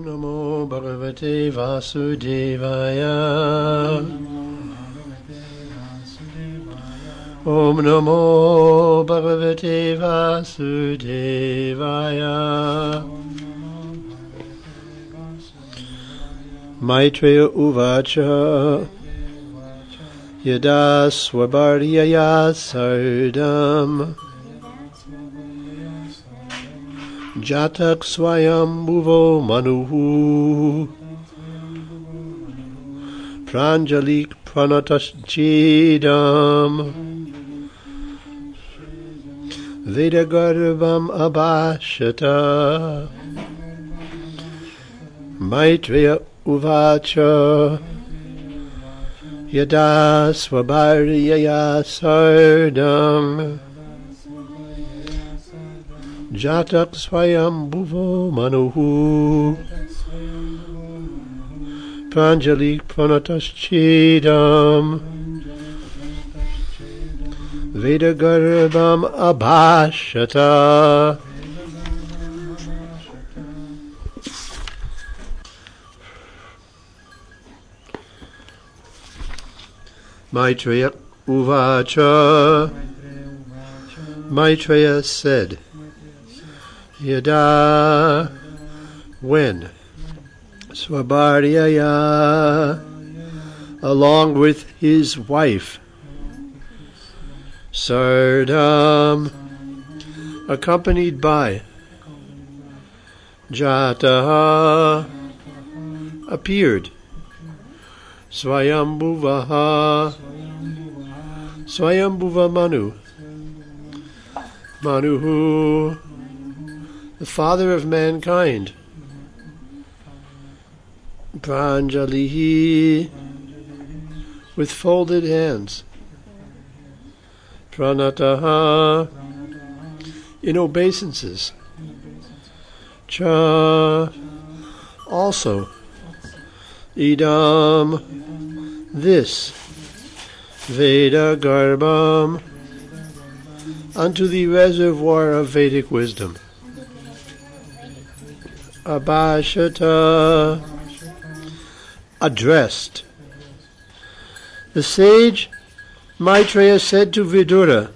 Namo Bhagavate Vasudevaya. Om Namo Bhagavate Vasudevaya. Maitreya Uvacha Yada Swabharyaya Sardam Jatak Swayambhuvo Manuhu Pranjalik Pranataschidam Vedagarbham Abhashata. Maitreya Uvacha Yada Swabharyaya Sardam Jatak Swayambhuvo Manuhu Pranjalik Pranataschidam Vedagarbham Abhashata. Maitreya Uvacha. Maitreya said, Yada, when, Swabharyaya, along with his wife, Sardam, accompanied by, Jataha, appeared, Swayambhuvaha, Swayambhuva Manu, Manuhu, the father of mankind, Pranjalihi, with folded hands, Pranataha, in obeisances, Cha, also, Idam, this, Vedagarbham, unto the reservoir of Vedic wisdom, Abhashata, addressed. The sage Maitreya said to Vidura,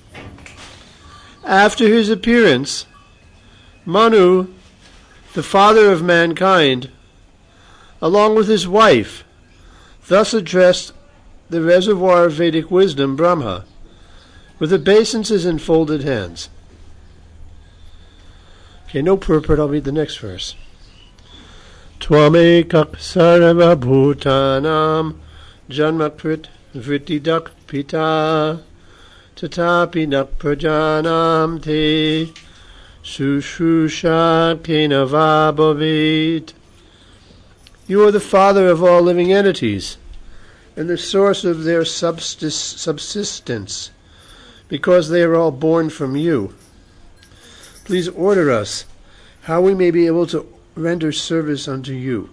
after his appearance, Manu, the father of mankind, along with his wife, thus addressed the reservoir of Vedic wisdom, Brahma, with obeisances and folded hands. Okay, no purport, I'll read the next verse. Tvamekak sarva bhutanam janmakrit vrittidak pita tatapi nak prajanam te sushusha kenava bhavit. You are the father of all living entities and the source of their subsistence, because they are all born from you. Please order us how we may be able to render service unto you.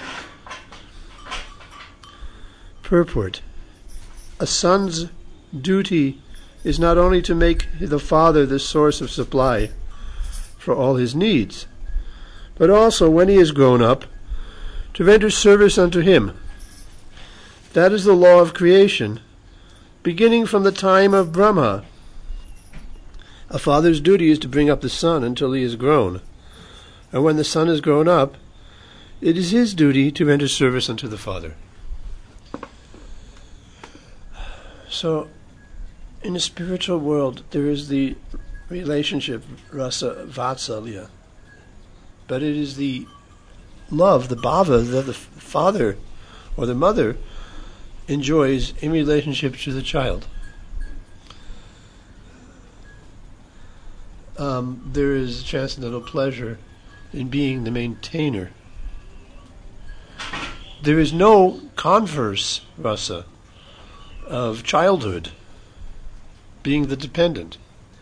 Purport. A son's duty is not only to make the father the source of supply for all his needs, but also, when he is grown up, to render service unto him. That is the law of creation, beginning from the time of Brahma. A father's duty is to bring up the son until he is grown, and when the son is grown up, it is his duty to render service unto the father. So, in the spiritual world, there is the relationship, rasa vatsalya, but it is the love, the bhava, that the father or the mother enjoys in relationship to the child. There is transcendental pleasure in being the maintainer. There is no converse rasa of childhood, being the dependent.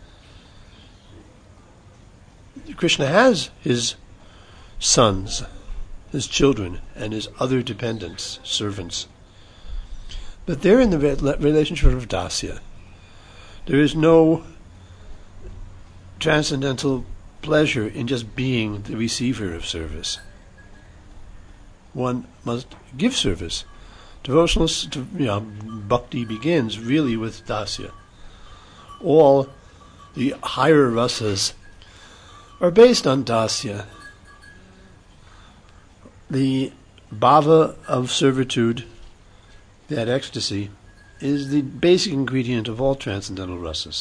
Krishna has his sons, his children, and his other dependents, servants. But they're in the relationship of dasya. There is no transcendental pleasure in just being the receiver of service. one must give service. Devotional bhakti begins really with dasya. All the higher rasas are based on dasya. The bhava of servitude, that ecstasy, is the basic ingredient of all transcendental rasas.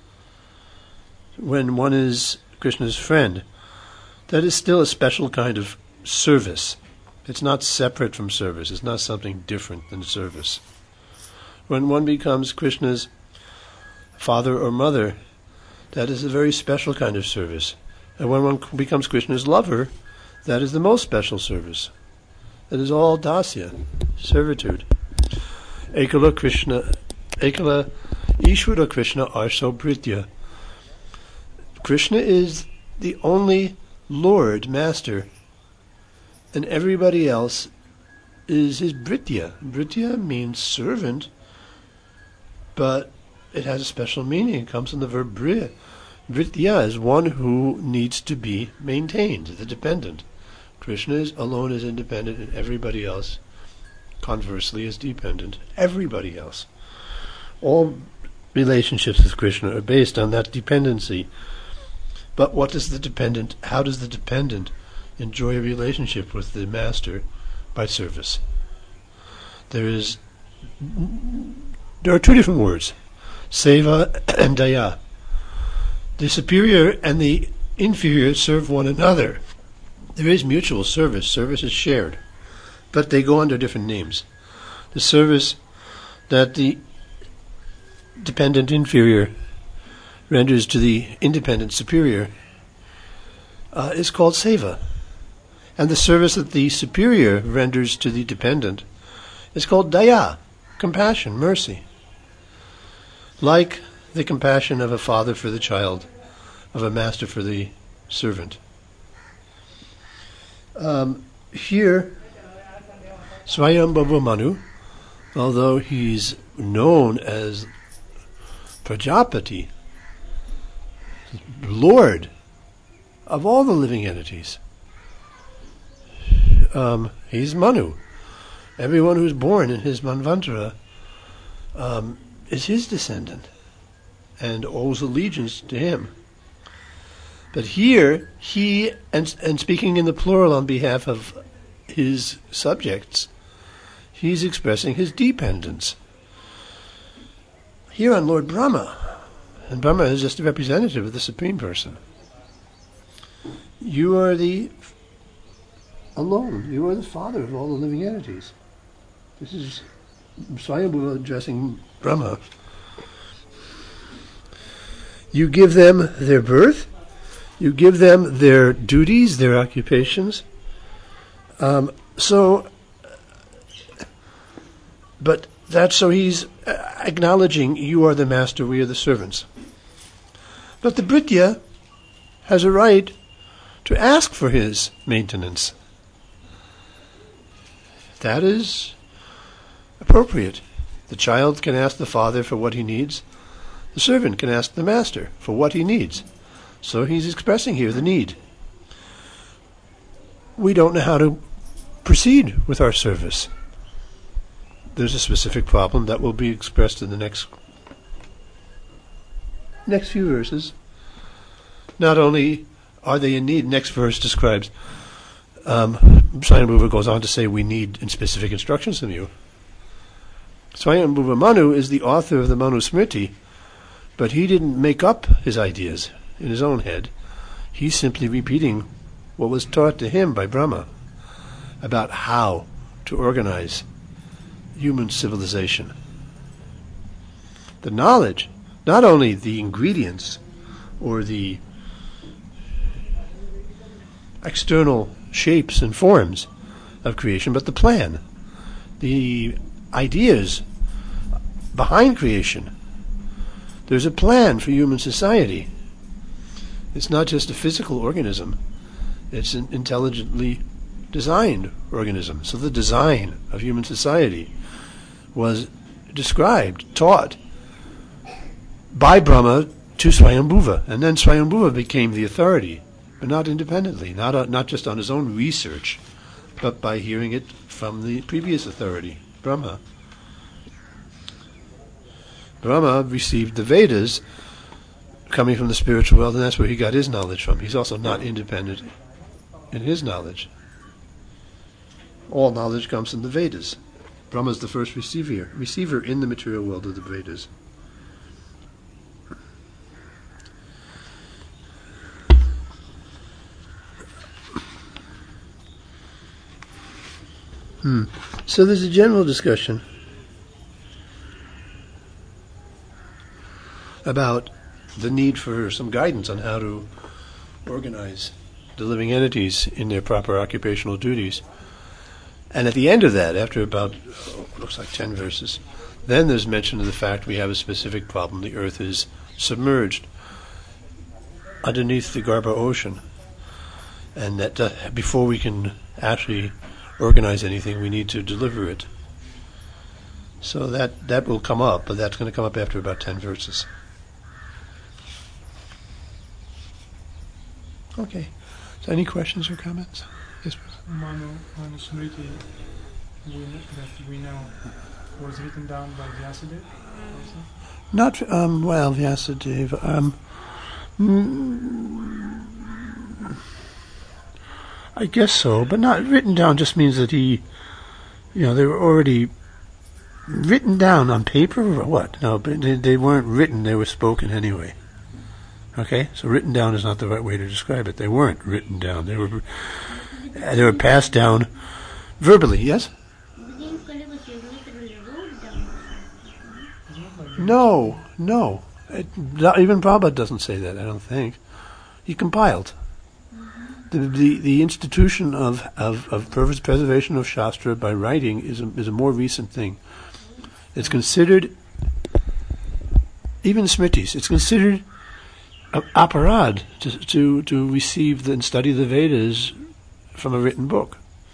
When one is Krishna's friend, that is still a special kind of service. It's not separate from service. It's not something different than service. When one becomes Krishna's father or mother, that is a very special kind of service. And when one becomes Krishna's lover, that is the most special service. That is all dasya, servitude. Ekala Ishvara Krishna Arso Britya. Krishna is the only Lord, Master, and everybody else is his Britya. Britya means servant, but it has a special meaning. It comes from the verb britya. Britya is one who needs to be maintained, the dependent. Krishna alone is independent, and everybody else, conversely, is dependent. Everybody else. All relationships with Krishna are based on that dependency. But how does the dependent enjoy a relationship with the master? By service. There are two different words, seva and daya. The superior and the inferior serve one another. There is mutual service. Service is shared, but they go under different names. The service that the dependent inferior renders to the independent superior is called seva. And the service that the superior renders to the dependent is called daya, compassion, mercy. Like the compassion of a father for the child, of a master for the servant. Here, Swayambhava Manu, although he's known as Prajapati, Lord of all the living entities, he's Manu. Everyone who's born in his Manvantara is his descendant and owes allegiance to him. But here, he, and speaking in the plural on behalf of his subjects, he's expressing his dependence. Here on Lord Brahma, and Brahma is just a representative of the Supreme Person. You are the father of all the living entities. This is Swayambhuva addressing Brahma. You give them their birth, you give them their duties, their occupations. But he's acknowledging you are the master, we are the servants. But the Britya has a right to ask for his maintenance. That is appropriate. The child can ask the father for what he needs. The servant can ask the master for what he needs. So he's expressing here the need. We don't know how to proceed with our service. There's a specific problem that will be expressed in the next few verses. Not only are they in need, next verse describes, Swayambhuva goes on to say, we need specific instructions from you. Swayambhuva Manu is the author of the Manusmriti, but he didn't make up his ideas in his own head. He's simply repeating what was taught to him by Brahma about how to organize human civilization. The knowledge, not only the ingredients or the external shapes and forms of creation, but the plan, the ideas behind creation. There's a plan for human society. It's not just a physical organism. It's an intelligently designed organism. So the design of human society was described, taught by Brahma to Swayambhuva, and then Swayambhuva became the authority, but not independently, not just on his own research, but by hearing it from the previous authority, Brahma. Brahma received the Vedas coming from the spiritual world, and that's where he got his knowledge from. He's also not independent in his knowledge. All knowledge comes from the Vedas. Brahma is the first receiver in the material world of the Vedas. So there's a general discussion about the need for some guidance on how to organize the living entities in their proper occupational duties. And at the end of that, after about, looks like 10 verses, then there's mention of the fact we have a specific problem. The earth is submerged underneath the Garbha ocean. And that before we can actually organize anything, we need to deliver it. So that will come up, but that's going to come up after about 10 verses. Okay. So any questions or comments? Yes, please. Manusmriti, that we know, was written down by Vyasadeva? Not, Vyasadeva. I guess so, but not written down just means that he, they were already written down on paper or what? No, but they weren't written, they were spoken anyway. Okay? So written down is not the right way to describe it. They weren't written down. They were passed down verbally, yes? No. Even Prabhupada doesn't say that, I don't think. He compiled. The institution of preservation of Shastra by writing is a more recent thing. It's considered, even Smritis, it's considered aparad to receive and study the Vedas from a written book.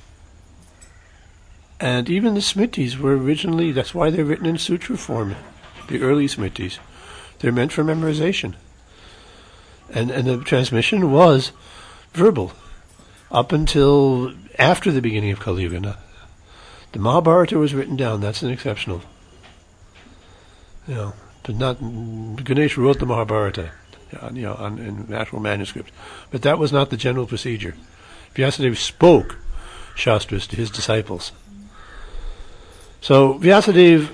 And even the Smritis were originally, that's why they're written in sutra form, the early Smritis. They're meant for memorization. And the transmission was verbal up until after the beginning of Kali Yuga. The Mahabharata was written down. That's an exceptional. But not Ganesh wrote the Mahabharata, in actual manuscript. But that was not the general procedure. Vyasadeva spoke Shastras to his disciples. So Vyasadeva,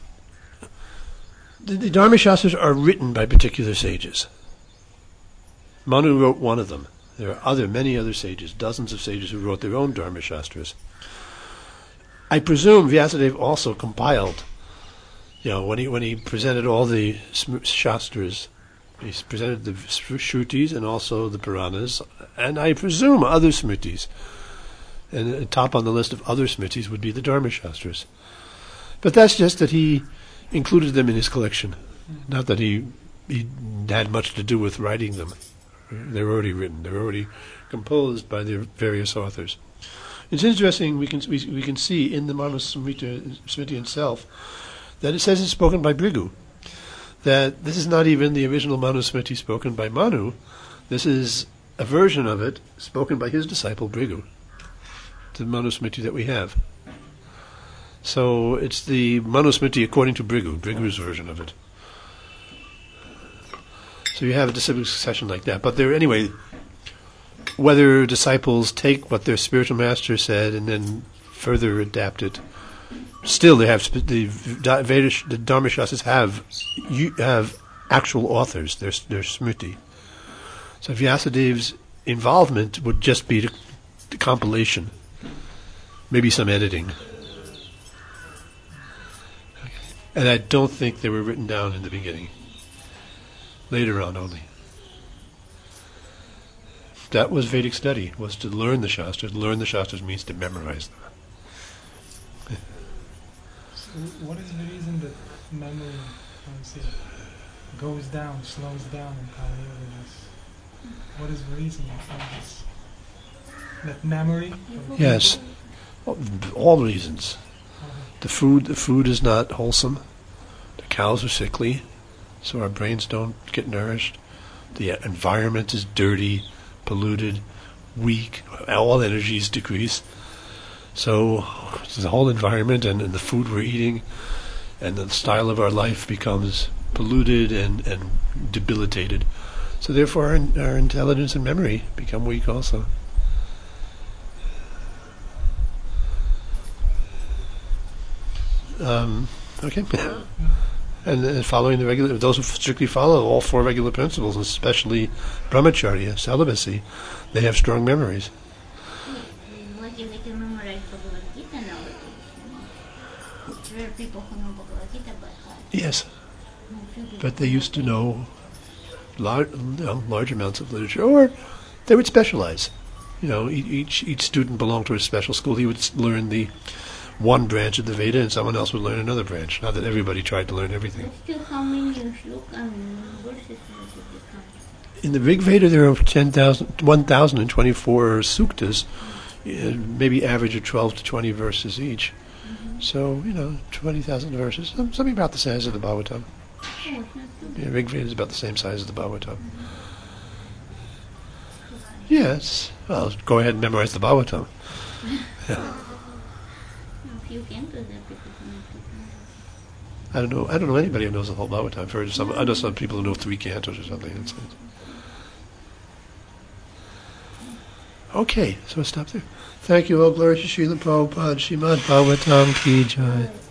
the Dharma Shastras are written by particular sages. Manu wrote one of them. There are many other sages, dozens of sages who wrote their own Dharma Shastras. I presume Vyasadeva also compiled, when he presented all the Shastras, he presented the Shrutis and also the Puranas, and I presume other Smritis. And top on the list of other Smritis would be the Dharma Shastras. But that's just that he included them in his collection, not that he had much to do with writing them. They were already written. They were already composed by the various authors. It's interesting. We can see in the Manusmriti itself that it says it's spoken by Bhrigu. That this is not even the original Manusmriti spoken by Manu. This is a version of it spoken by his disciple Bhrigu. The Manusmriti that we have. So it's the Manusmriti according to Bhrigu's version of it. So you have a disciplic succession like that. But anyway, whether disciples take what their spiritual master said and then further adapt it, still they have the Dharma Shastras have actual authors. They're Smriti. So Vyasadeva's involvement would just be the compilation, maybe some editing. And I don't think they were written down in the beginning. Later on only. That was Vedic study, was to learn the Shastras. Learn the Shastras means to memorize them. So what is the reason that memory, goes down, slows down in Kali Yuga? What is the reason of this? That memory? Yes. All reasons. The food is not wholesome. The cows are sickly, so our brains don't get nourished. The environment is dirty, polluted, weak. All energies decrease. So the whole environment and the food we're eating and the style of our life becomes polluted and debilitated. So therefore our intelligence and memory become weak also. Okay. And following the regular, those who strictly follow all four regular principles, especially brahmacharya, celibacy, they have strong memories. Like they can memorize Bhagavad Gita nowadays. There are people who know Bhagavad Gita by heart. Yes, but they used to know large amounts of literature, or they would specialize. Each student belonged to a special school. He would learn the one branch of the Veda, and someone else would learn another branch. Not that everybody tried to learn everything. But still, how many shlokas and verses does it become? In the Rig Veda, there are 1,024 suktas, maybe average of 12 to 20 verses each. Mm-hmm. So, 20,000 verses, something about the size of the Bhagavatam. Oh, it's not too bad. Yeah, Rig Veda is about the same size as the Bhagavatam. Mm-hmm. Yes. Well, go ahead and memorize the Bhagavatam. Yeah. If you can do that, because I don't know anybody who knows the whole Bhagavatam. I know some people who know 3 cantos or something. Okay, so I'll stop there. Thank you all. Glory to Srila Prabhupada, Srimad Bhagavatam Ki Jai.